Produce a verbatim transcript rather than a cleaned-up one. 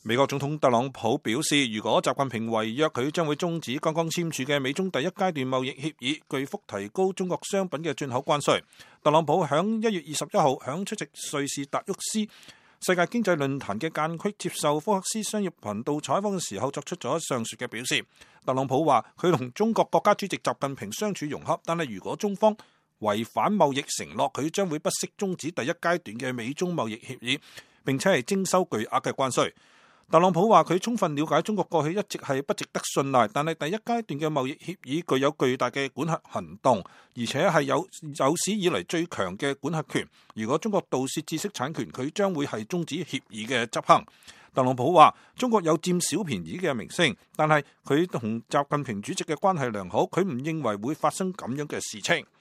美國總統特朗普表示，如果習近平違約，佢將會終止剛剛簽署嘅美中第一階段貿易協議，巨幅提高中國商品嘅進口關稅。特朗普響一月二十一號響出席瑞士達沃斯世界經濟論壇嘅間隙接受福克斯商業頻道採訪嘅時候，作出咗上述嘅表示。特朗普話佢同中國國家主席習近平相處融洽，但係如果中方違反貿易承諾，佢將會不惜終止第一階段嘅美中貿易協議，並且係徵收巨額嘅關稅。特朗普話佢充分了解中國過去一直係不值得信賴，但係第一階段嘅貿易協議具有巨大嘅管轄行動，而且係有有史以嚟最強嘅管轄權。如果中國盜竊知識產權，佢將會係終止協議嘅執行。特朗普話中國有佔小便宜嘅名聲，但係佢同習近平主席嘅關係良好，佢唔認為會發生咁樣嘅事情。